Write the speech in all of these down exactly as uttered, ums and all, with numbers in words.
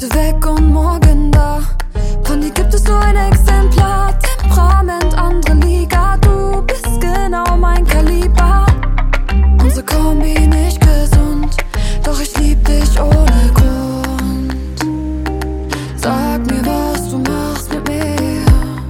Heute weg und morgen da. Von dir gibt es nur ein Exemplar. Temperament, andere Liga. Du bist genau mein Kaliber. Unsere Kombi nicht gesund, doch ich lieb dich ohne Grund. Sag mir, was du machst mit mir.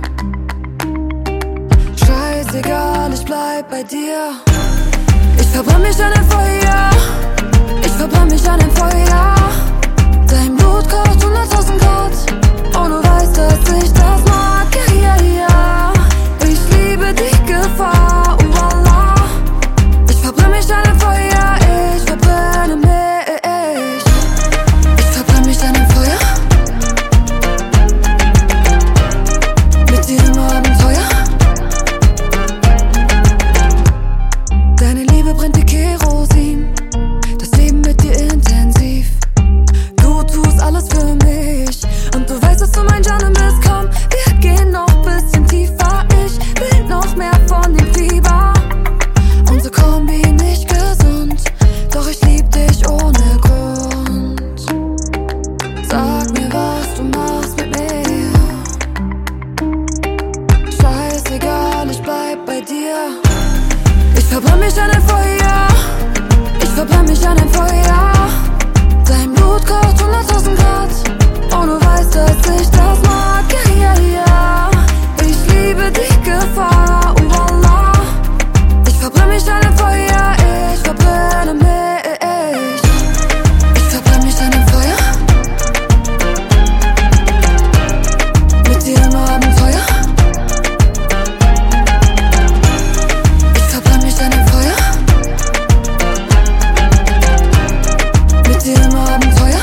Scheißegal, ich bleib bei dir. Ich verbrenn mich an dem Feuer. Ich verbrenn mich an dem Feuer. Dein Blut kocht hunderttausend Grad. Und du weißt, dass ich das mag. Ja, ja, ja. Ich liebe die Gefahr. Oh Allah. Ich verbrenn mich an dem Feuer. Ich verbrenne mich. Ich verbrenn mich an dem Feuer. Mit dir im Abenteuer. Deine Liebe brennt wie Kerosin. Das Leben mit dir intensiv. Du tust alles für mich. Und du weißt, dass du mein Janne bist. Komm, wir gehen noch bisschen tiefer. Ich will noch mehr von dem Fieber. Unsere Kombi nicht gesund, doch ich lieb dich ohne Grund. Sag mir, was du machst mit mir. Scheißegal, ich bleib bei dir. Ich verbrenn mich an dem Feuer. Ich verbrenn mich an dem Feuer. Dein Blut kocht hunderttausend Grad. Und du weißt, dass ich das mag. Ja, ja, ja. Ich liebe die Gefahr. Oh Allah. Ich verbrenn mich an dem Feuer. Ich verbrenne mich. Ich verbrenn mich an dem Feuer. Mit dir im Abenteuer. Ich verbrenn mich an dem Feuer. Mit dir im Abenteuer.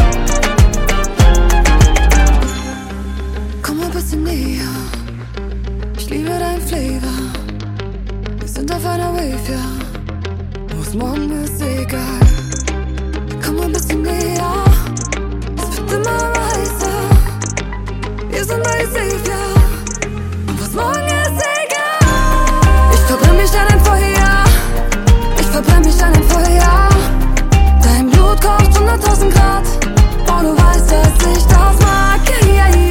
Komm ein bisschen näher. Ich liebe dein Flavor. Wir sind auf einer Wave, ja. Wo's morgen ist, egal. Komm ein bisschen näher. Es wird immer heißer. Wir sind bei safe, ja. Und was morgen ist, egal. Ich verbrenn mich an dem Feuer. Ich verbrenn mich an dem Feuer. Dein Blut kocht hunderttausend Grad. Und du weißt, dass ich das mag. Ja, ja, ja.